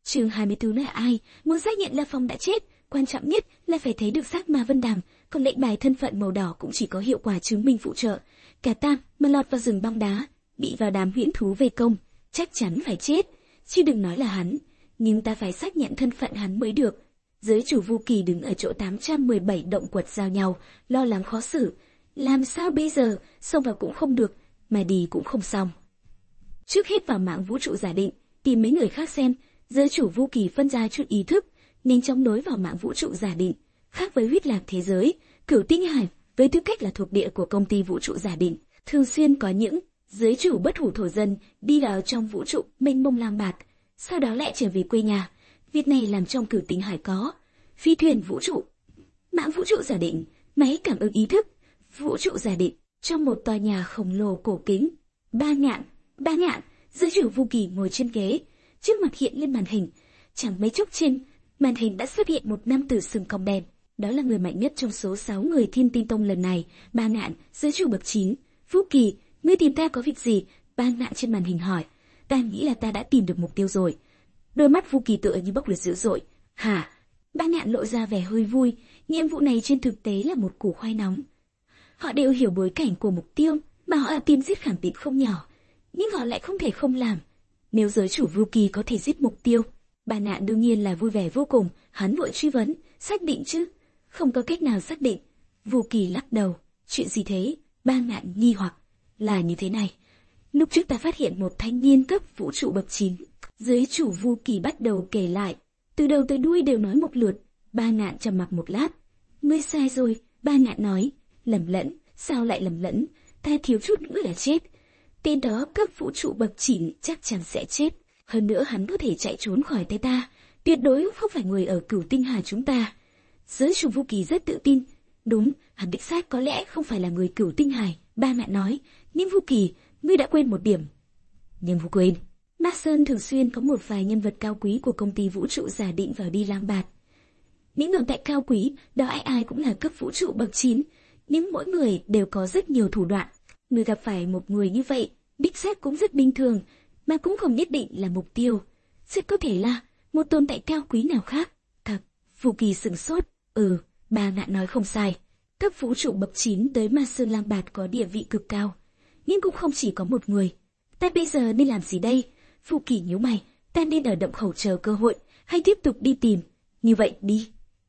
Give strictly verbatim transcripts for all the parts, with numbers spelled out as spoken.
Chương hai mươi tư là ai? Muốn xác nhận La Phong đã chết, quan trọng nhất là phải thấy được xác Ma Vân Đàm, còn lệnh bài thân phận màu đỏ cũng chỉ có hiệu quả chứng minh phụ trợ. Cả Tam mà lọt vào rừng băng đá, bị vào đám huyễn thú vây công, chắc chắn phải chết, chứ đừng nói là hắn. Nhưng ta phải xác nhận thân phận hắn mới được. Giới chủ Vu Kỳ đứng ở chỗ tám trăm mười bảy động quật giao nhau, lo lắng khó xử. Làm sao bây giờ, xông vào cũng không được, mà đi cũng không xong. Trước hết vào mạng vũ trụ giả định, tìm mấy người khác xem. Giới chủ Vu Kỳ phân ra chút ý thức, nhanh chóng nối vào mạng vũ trụ giả định. Khác với huyết lạc thế giới, Cửu Tinh Hải với tư cách là thuộc địa của công ty vũ trụ giả định, thường xuyên có những giới chủ bất hủ thổ dân đi vào trong vũ trụ mênh mông lang bạt, sau đó lại trở về quê nhà. Việc này làm trong Cửu Tinh Hải có phi thuyền vũ trụ, mạng vũ trụ giả định, máy cảm ứng ý thức, vũ trụ giả định trong một tòa nhà khổng lồ cổ kính. Ba ngạn, ba ngạn, giới chủ Vu Kỳ ngồi trên ghế, trước mặt hiện lên màn hình. Chẳng mấy chốc trên màn hình đã xuất hiện một nam tử sừng cong đen. Đó là người mạnh nhất trong số sáu người Thiên Tinh Tông lần này. Ba ngạn, giới chủ bậc chín. Vu Kỳ, ngươi tìm ta có việc gì? Ba ngạn trên màn hình hỏi. Ta nghĩ là ta đã tìm được mục tiêu rồi. Đôi mắt Vu Kỳ tựa như bốc lửa dữ dội. Hả? Ba ngạn lộ ra vẻ hơi vui. Nhiệm vụ này trên thực tế là một củ khoai nóng. Họ đều hiểu bối cảnh của mục tiêu mà họ tìm giết khẳng định không nhỏ, nhưng họ lại không thể không làm. Nếu giới chủ Vu Kỳ có thể giết mục tiêu, Ba ngạn đương nhiên là vui vẻ vô cùng. Hắn vội truy vấn, xác định chứ? Không có cách nào xác định. Vu Kỳ lắc đầu. Chuyện gì thế? Ba ngạn nghi hoặc. Là như thế này. Lúc trước ta phát hiện một thanh niên cấp vũ trụ bậc chín. Giới chủ Vu Kỳ bắt đầu kể lại, từ đầu tới đuôi đều nói một lượt. Ba ngạn trầm mặc một lát. Ngươi sai rồi, Ba ngạn nói. Lầm lẫn? Sao lại lầm lẫn? Ta thiếu chút nữa là chết. Tên đó cấp vũ trụ bậc chín chắc chắn sẽ chết. Hơn nữa hắn có thể chạy trốn khỏi tay ta, tuyệt đối không phải người ở Cửu Tinh Hà chúng ta. Giới chủ Vu Kỳ rất tự tin. Đúng, hắn đích xác có lẽ không phải là người Cửu Tinh Hải. Ba mẹ nói. Nhưng Vu Kỳ, ngươi đã quên một điểm. Nhưng Vu quên. Ma Sơn thường xuyên có một vài nhân vật cao quý của công ty vũ trụ giả định vào đi lang bạt. Những tồn tại cao quý đó ai ai cũng là cấp vũ trụ bậc chín, nhưng mỗi người đều có rất nhiều thủ đoạn. Người gặp phải một người như vậy, đích xác cũng rất bình thường, mà cũng không nhất định là mục tiêu. Rất có thể là một tồn tại cao quý nào khác. Thật, Vu Kỳ sửng sốt. Ừ, Ba ngạn nói không sai. Cấp vũ trụ bậc chín tới Ma Sơn lang bạt có địa vị cực cao, nhưng cũng không chỉ có một người. Ta bây giờ nên làm gì đây? Vu Kỳ nhíu mày. Ta nên ở động khẩu chờ cơ hội, hay tiếp tục đi tìm? Như vậy đi.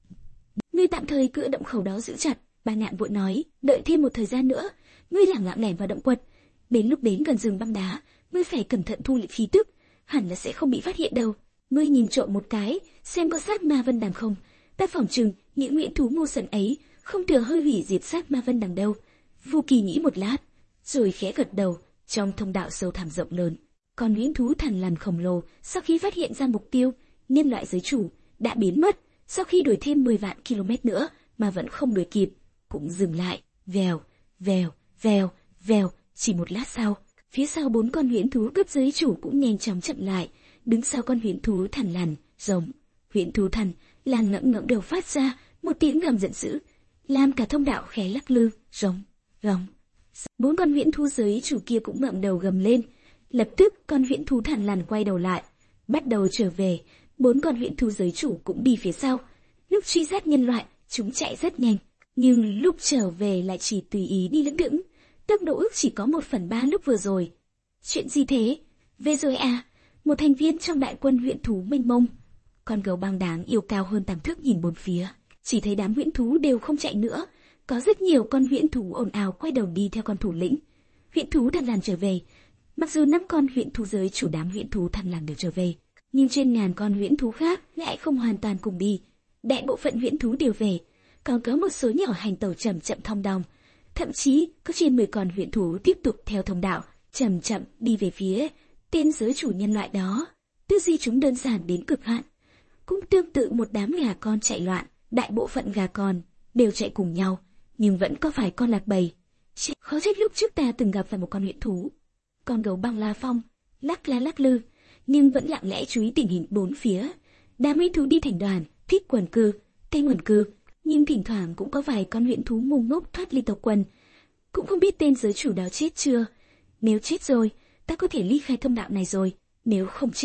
Ngươi tạm thời cứ ở động khẩu đó giữ chặt. Ba ngạn vội nói. Đợi thêm một thời gian nữa, ngươi lẳng lặng lẻn vào động quật. Đến lúc đến gần rừng băng đá, ngươi phải cẩn thận thu lại khí tức, hẳn là sẽ không bị phát hiện đâu. Ngươi nhìn trộm một cái, xem có xác Ma Vân Đàm không. Ta phỏng chừng những nguyễn thú ngu xuẩn ấy không thừa hơi hủy diệt xác Ma Vân Đàm đâu. Vu Kỳ nghĩ một lát, rồi khẽ gật đầu. Trong thông đạo sâu thẳm rộng lớn, con nguyễn thú thằn lằn khổng lồ sau khi phát hiện ra mục tiêu, nhân loại giới chủ, đã biến mất. Sau khi đuổi thêm mười vạn ki lô mét nữa mà vẫn không đuổi kịp, cũng dừng lại. Vèo, vèo, vèo, vèo. Chỉ một lát sau, phía sau bốn con huyễn thú cấp giới chủ cũng nhanh chóng chậm lại. Đứng sau con huyễn thú thằn lằn, rồng, huyễn thú thằn lằn ngẩng ngẩng đầu phát ra một tiếng gầm giận dữ, làm cả thông đạo khẽ lắc lư. Rồng, rồng. Bốn con huyễn thú giới chủ kia cũng ngẩng đầu gầm lên. Lập tức con huyễn thú thằn lằn quay đầu lại, bắt đầu trở về. Bốn con huyễn thú giới chủ cũng đi phía sau. Lúc truy sát nhân loại, chúng chạy rất nhanh, nhưng lúc trở về lại chỉ tùy ý đi lững thững. Tốc độ ước chỉ có một phần ba lúc vừa rồi. Chuyện gì thế? Về rồi à? Một thành viên trong đại quân huyễn thú mênh mông. Con gấu băng đáng yêu cao hơn tám thước nhìn bốn phía, chỉ thấy đám huyễn thú đều không chạy nữa. Có rất nhiều con huyễn thú ồn ào quay đầu đi theo con thủ lĩnh. Huyễn thú thằn lằn trở về. Mặc dù năm con huyễn thú giới chủ đám huyễn thú thằn lằn đều trở về, nhưng trên ngàn con huyễn thú khác lại không hoàn toàn cùng đi. Đại bộ phận huyễn thú đều về, còn có một số nhỏ hành tẩu chậm chậm thong dong. Thậm chí có trên mười con huyễn thú tiếp tục theo thông đạo chậm chậm đi về phía tên giới chủ nhân loại đó. Tư duy chúng đơn giản đến cực hạn, cũng tương tự một đám gà con chạy loạn. Đại bộ phận gà con đều chạy cùng nhau, nhưng vẫn có vài con lạc bầy. Khó trách lúc trước ta từng gặp phải một con huyễn thú. Con gấu băng La Phong lắc la lắc lư, nhưng vẫn lặng lẽ chú ý tình hình bốn phía. Đám huyễn thú đi thành đoàn, thích quần cư, tên quần cư, nhưng thỉnh thoảng cũng có vài con huyễn thú ngu ngốc thoát ly tộc quần. Cũng không biết tên giới chủ đó chết chưa. Nếu chết rồi, ta có thể ly khai thông đạo này rồi. Nếu không chết,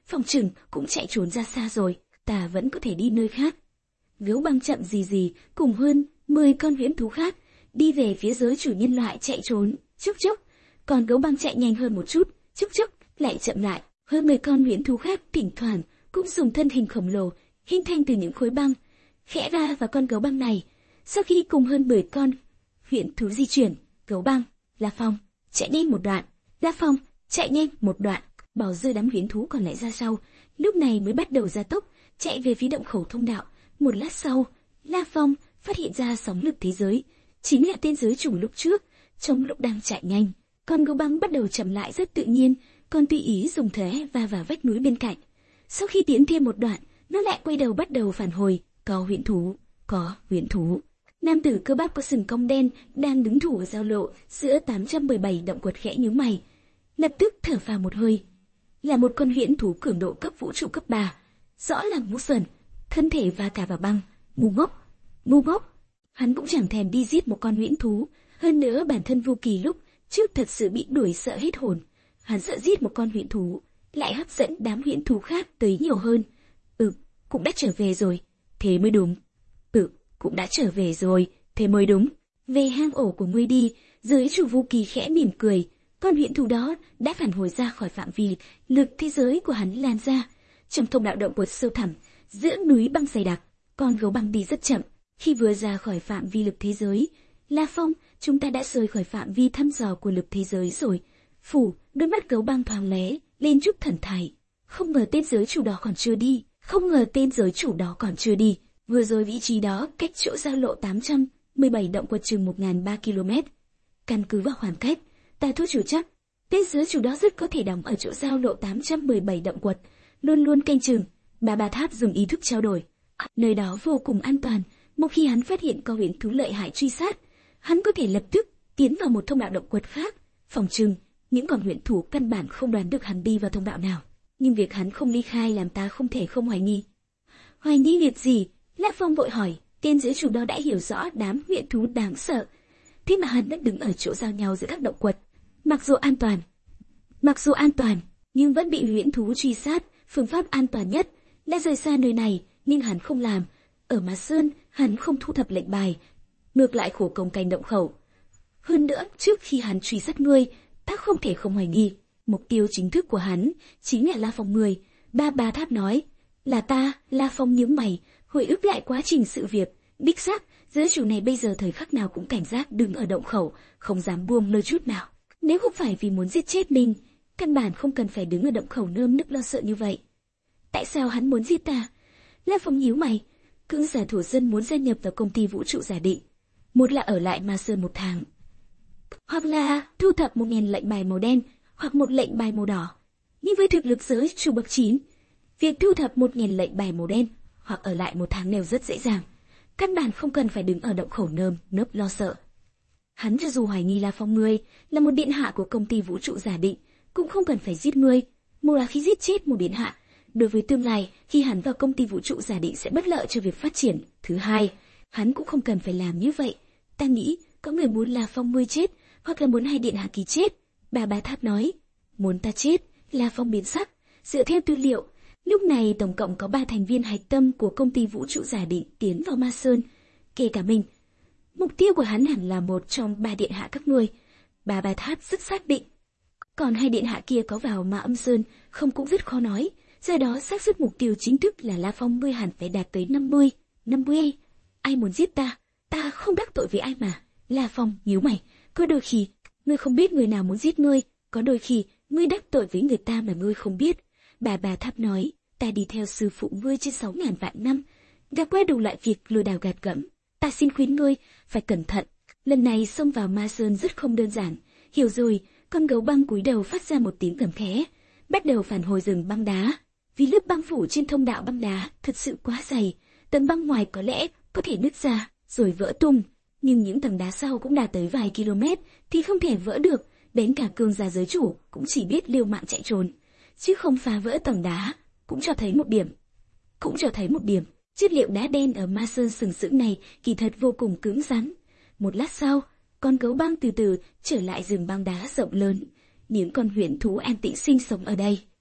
phòng trừng cũng chạy trốn ra xa rồi, ta vẫn có thể đi nơi khác. Gấu băng chậm gì gì, cùng hơn mười con viễn thú khác, đi về phía giới chủ nhân loại chạy trốn, chốc chốc. Còn gấu băng chạy nhanh hơn một chút, chốc chốc, lại chậm lại. Hơn mười con viễn thú khác thỉnh thoảng cũng dùng thân hình khổng lồ, hình thành từ những khối băng, khẽ ra vào con gấu băng này. Sau khi cùng hơn mười con viễn thú di chuyển, gấu băng, La Phong, chạy nhanh một đoạn, La Phong, chạy nhanh một đoạn, bỏ rơi đám viễn thú còn lại ra sau, lúc này mới bắt đầu gia tốc, chạy về phía động khẩu thông đạo. Một lát sau, La Phong phát hiện ra sóng lực thế giới, chính là tên giới chủ lúc trước. Trong lúc đang chạy nhanh, con gấu băng bắt đầu chậm lại rất tự nhiên, còn tùy ý dùng thế va vào vách núi bên cạnh. Sau khi tiến thêm một đoạn, nó lại quay đầu bắt đầu phản hồi. Có huyễn thú, có huyễn thú. Nam tử cơ bắp có sừng cong đen đang đứng thủ ở giao lộ giữa tám trăm mười bảy động quật khẽ nhíu mày, lập tức thở phào một hơi. Là một con huyễn thú cường độ cấp vũ trụ cấp ba, rõ là ngu xuẩn, thân thể va cả vào băng, ngu ngốc, ngu ngốc. Hắn cũng chẳng thèm đi giết một con huyễn thú, hơn nữa bản thân Vu Kỳ lúc trước thật sự bị đuổi sợ hết hồn. Hắn sợ giết một con huyễn thú, lại hấp dẫn đám huyễn thú khác tới nhiều hơn. Ừ, cũng đã trở về rồi, thế mới đúng. Ừ, cũng đã trở về rồi, thế mới đúng. Về hang ổ của ngươi đi, giới chủ Vu Kỳ khẽ mỉm cười. Con huyễn thú đó đã phản hồi ra khỏi phạm vi lực thế giới của hắn lan ra. Trong thông đạo động quật sâu thẳm, giữa núi băng dày đặc, con gấu băng đi rất chậm. Khi vừa ra khỏi phạm vi lực thế giới, La Phong, chúng ta đã rời khỏi phạm vi thăm dò của lực thế giới rồi. Phủ, đôi mắt gấu băng thoáng lóe lên chút thần thái. Không ngờ tên giới chủ đó còn chưa đi, không ngờ tên giới chủ đó còn chưa đi. Vừa rồi vị trí đó cách chỗ giao lộ tám trăm mười bảy động quật chừng một nghìn ba trăm ki lô mét. Căn cứ vào khoảng cách, ta thốt chủ chắc, tên giới chủ đó rất có thể đóng ở chỗ giao lộ tám trăm mười bảy động quật, luôn luôn canh chừng. Bà Bà Tháp dùng ý thức trao đổi. Nơi đó vô cùng an toàn, một khi hắn phát hiện có huyễn thú lợi hại truy sát, hắn có thể lập tức tiến vào một thông đạo động quật khác. Phòng trừng, những con huyễn thú căn bản không đoán được hắn đi vào thông đạo nào, nhưng việc hắn không ly khai làm ta không thể không hoài nghi. Hoài nghi việc gì? La Phong vội hỏi. Tên giới chủ đó đã hiểu rõ đám huyễn thú đáng sợ, thế mà hắn đã đứng ở chỗ giao nhau giữa các động quật. Mặc dù an toàn, mặc dù an toàn, nhưng vẫn bị huyễn thú truy sát. Phương pháp an toàn nhất là rời xa nơi này, nhưng hắn không làm. Ở Ma Sơn, hắn không thu thập lệnh bài, ngược lại khổ công canh động khẩu. Hơn nữa, trước khi hắn truy sát ngươi, ta không thể không hoài nghi. Mục tiêu chính thức của hắn chính là La Phong người. Ba Ba Tháp nói. Là ta. La Phong nhướng mày, hồi ức lại quá trình sự việc. Đích xác, giới chủ này bây giờ thời khắc nào cũng cảnh giác đứng ở động khẩu, không dám buông lơi chút nào. Nếu không phải vì muốn giết chết mình, căn bản không cần phải đứng ở động khẩu nơm nức lo sợ như vậy. Tại sao hắn muốn giết ta? La Phong nhíu mày. Cưỡng giả thổ dân muốn gia nhập vào công ty vũ trụ giả định, một là ở lại Ma Sơn một tháng, hoặc là thu thập một nghìn lệnh bài màu đen hoặc một lệnh bài màu đỏ. Nhưng với thực lực giới chủ bậc chín, việc thu thập một nghìn lệnh bài màu đen hoặc ở lại một tháng đều rất dễ dàng, căn bản không cần phải đứng ở động khẩu nơm nớp lo sợ. Hắn cho dù hoài nghi La Phong ngươi là một điện hạ của công ty vũ trụ giả định, cũng không cần phải giết ngươi. Một là khi giết chết một điện hạ, đối với tương lai khi hắn vào công ty vũ trụ giả định sẽ bất lợi cho việc phát triển. Thứ hai, hắn cũng không cần phải làm như vậy. Ta nghĩ có người muốn La Phong ngươi chết, hoặc là muốn hai điện hạ ký chết. Bà Bá Tháp nói. Muốn ta chết? La Phong biến sắc. Dựa theo tư liệu, lúc này tổng cộng có ba thành viên hạch tâm của công ty vũ trụ giả định tiến vào Ma Sơn, kể cả mình. Mục tiêu của hắn hẳn là một trong ba điện hạ các ngươi. Bà Bá Tháp rất xác định. Còn hai điện hạ kia có vào Ma Âm Sơn không cũng rất khó nói. Do đó xác suất mục tiêu chính thức là La Phong ngươi hẳn phải đạt tới năm mươi. năm mươi? Ai muốn giết ta? Ta không đắc tội với ai mà. La Phong nhíu mày. Có đôi khi, ngươi không biết người nào muốn giết ngươi. Có đôi khi, ngươi đắc tội với người ta mà ngươi không biết. Bà Bà Tháp nói, ta đi theo sư phụ ngươi trên sáu ngàn vạn năm, gặp qua đủ loại việc lừa đảo gạt gẫm. Ta xin khuyên ngươi, phải cẩn thận. Lần này xông vào Ma Sơn rất không đơn giản. Hiểu rồi. Con gấu băng cúi đầu phát ra một tiếng gầm khẽ, bắt đầu phản hồi rừng băng đá. Vì lớp băng phủ trên thông đạo băng đá thật sự quá dày, tầng băng ngoài có lẽ có thể nứt ra rồi vỡ tung, nhưng những tầng đá sau cũng đạt tới vài km thì không thể vỡ được. Đến cả cường giả giới chủ cũng chỉ biết liều mạng chạy trốn, chứ không phá vỡ tầng đá. Cũng cho thấy một điểm, cũng cho thấy một điểm, chất liệu đá đen ở Ma Sơn sừng sững này kỳ thật vô cùng cứng rắn. Một lát sau, con gấu băng từ từ trở lại rừng băng đá rộng lớn. Những con huyền thú an tĩnh sinh sống ở đây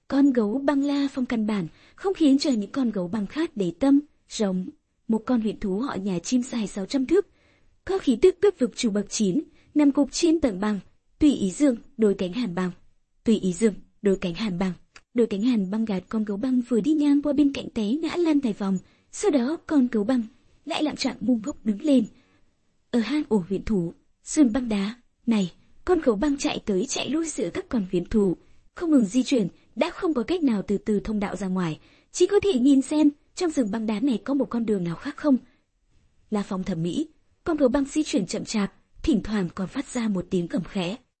Con gấu băng La Phong căn bản không khiến cho những con gấu băng khác để tâm. Rồng, một con huyền thú họ nhà chim dài sáu trăm thước, có khí tức cướp vực chủ bậc chín, nằm cục trên tầng băng. Tùy ý dương, đôi cánh hàn băng. Tùy ý dương, đôi cánh hàn băng. Đôi cánh hàn băng gạt con gấu băng vừa đi ngang qua bên cạnh té ngã lăn vài vòng. Sau đó con gấu băng lại lặng trạng ngu ngốc đứng lên. Ở hang ổ huyền thú, sườn băng đá này, con gấu băng chạy tới chạy lui giữa các con huyền thú, không ngừng di chuyển, đã không có cách nào từ từ thông đạo ra ngoài, chỉ có thể nhìn xem trong rừng băng đá này có một con đường nào khác không. La Phong thẩm mỹ, con gấu băng di chuyển chậm chạp, thỉnh thoảng còn phát ra một tiếng gầm khẽ.